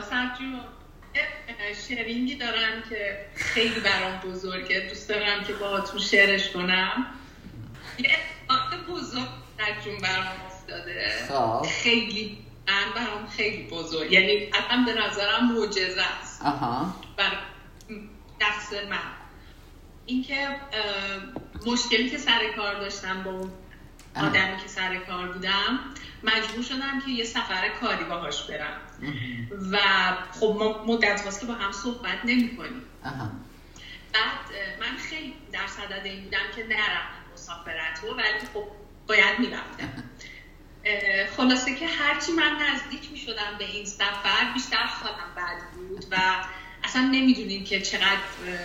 سرجون شعرینگی دارم که خیلی برام بزرگه، دوست دارم که باهاتون شعرش کنم. یه اتفاق بزرگ سرجون برام افتاده، خیلی برام خیلی بزرگ، یعنی اصلا به نظرم معجزه است برای دست من. اینکه مشکلی که سر کار داشتم با اون آدمی که سر کار بودم، مجبور شدم که یه سفر کاری باهاش برم و خب ما مدت هاست که با هم صحبت نمی کنیم. بعد من خیلی در صدد این بودم که نرم مسافرت رو، ولی خب باید می رفتم. خلاصه که هرچی من نزدیک می شدم به این سفر بیشتر حالم بد بود و اصلا نمیدونیم که چقدر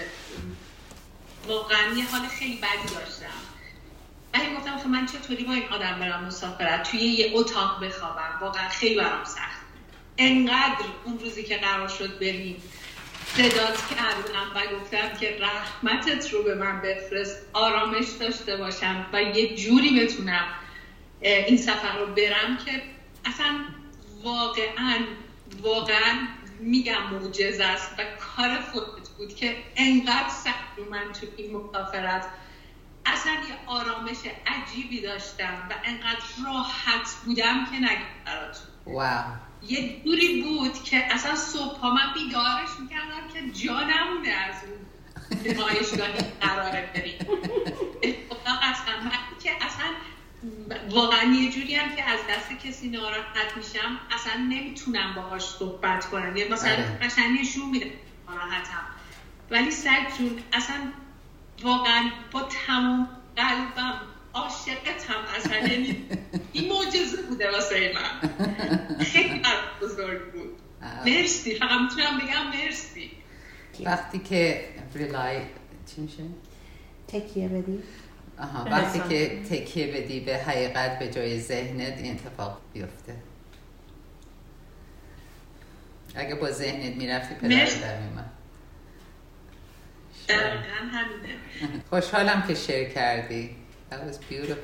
واقعا یه حال خیلی بدی داشتم. ولی گفتم خب من چطوری با این آدم برم مسافرت، توی یه اتاق بخوابم، واقعا خیلی برام سخت. انقدر اون روزی که قرار شد بریم صدات کردم و گفتم که رحمتت رو به من بفرست، آرامش داشته باشم و یه جوری بتونم این سفر رو برم که اصلا واقعا میگم معجزه است و کار خودت بود که انقدر سخت رو من تو این مسافرت اصلا یه آرامش عجیبی داشتم و انقدر راحت بودم که نگم براتون. واو. یه دوری بود که اصلا صبح ها من بیدارش میکردم که جا نمونه از اون نمایشگاهی قراره بریم. اصلا من که اصلا واقعا یه جوری هم که از دست کسی ناراحت میشم اصلا نمیتونم باهاش صحبت کنم، یه مثلا قشنگ نشون میده ناراحتم، ولی سرجون اصلا واقعا با تمام قلبم عاشقتم، اصلا این معجزه بوده واسه من، خیلی بزرگ بود. مرسی، فقط میتونم بگم مرسی. وقتی که ریلای چی میشه؟ تکیه بدی. وقتی که تکیه بدی به حقیقت به جای ذهنت این اتفاق بیفته. اگه با ذهنت میرفتی پدرت در میومد. خوشحالم که شیر کردی. That was beautiful.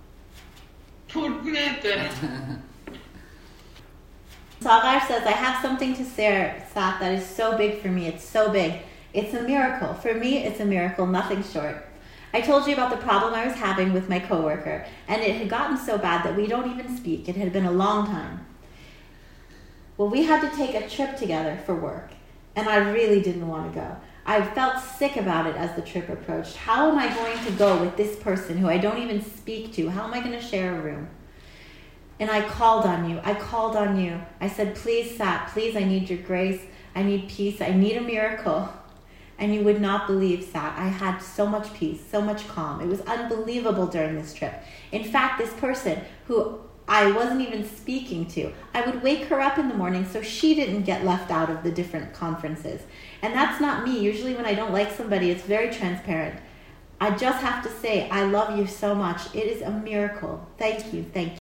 Sagar says, I have something to share, Sat, that is so big for me. It's so big. It's a miracle. For me, it's a miracle, nothing short. I told you about the problem I was having with my coworker, and it had gotten so bad that we don't even speak. It had been a long time. Well, we had to take a trip together for work, and I really didn't want to go. I felt sick about it as the trip approached. How am I going to go with this person who I don't even speak to? How am I going to share a room? And I called on you. I said, please, Sat, please, I need your grace. I need peace. I need a miracle. And you would not believe, Sat, I had so much peace, so much calm. It was unbelievable during this trip. In fact, this person who I wasn't even speaking to, I would wake her up in the morning so she didn't get left out of the different conferences. And that's not me. Usually when I don't like somebody, it's very transparent. I just have to say, I love you so much. It is a miracle. Thank you.